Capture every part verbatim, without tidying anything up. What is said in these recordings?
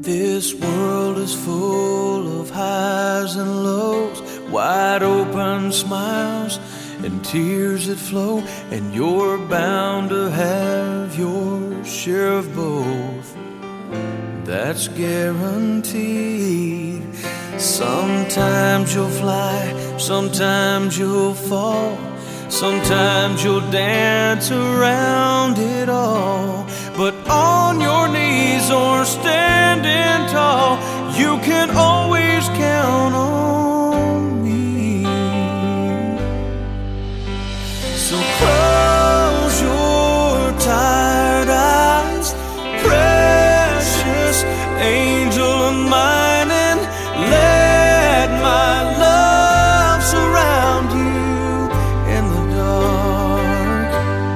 This world is full of highs and lows, wide open smiles and tears that flow, and you're bound to have your share of both. That's guaranteed. Sometimes you'll fly, sometimes you'll fall, sometimes you'll dance around it all. But on your knees or standing tall, you can always count on me. So close your tired eyes, precious angel of mine, and let my love surround you in the dark.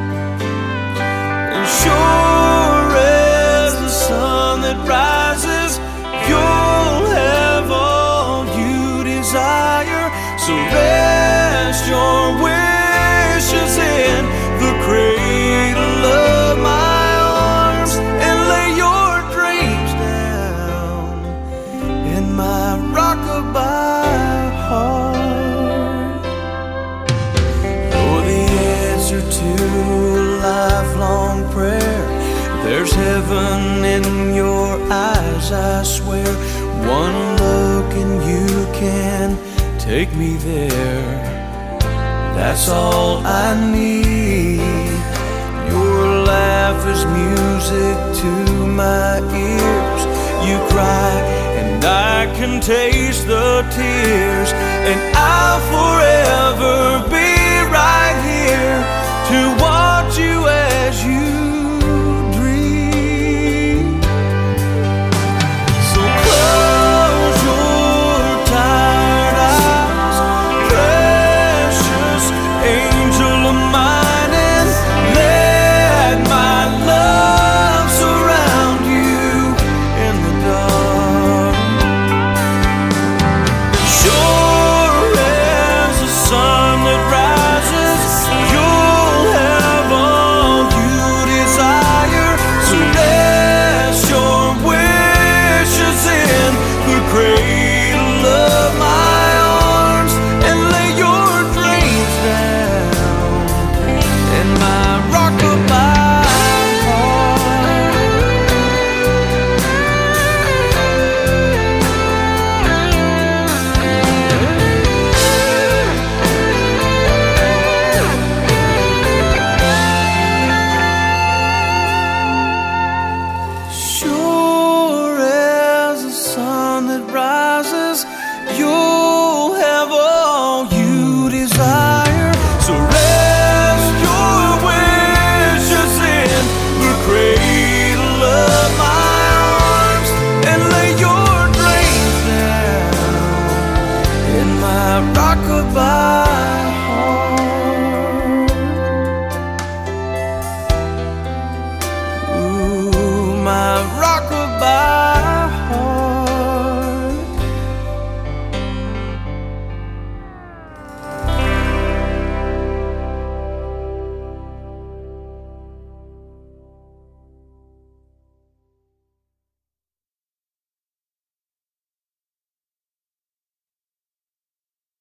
And sure as the sun that rises, you'll have all you desire. So rest your wishes in the cradle of my arms, and lay your dreams down in my rockabye heart. You're the answer to a lifelong prayer. There's heaven in your eyes, I swear. One look and you can take me there. That's all I need. Your laugh is music to my ears. You cry and I can taste the tears, and I'll forever be right here to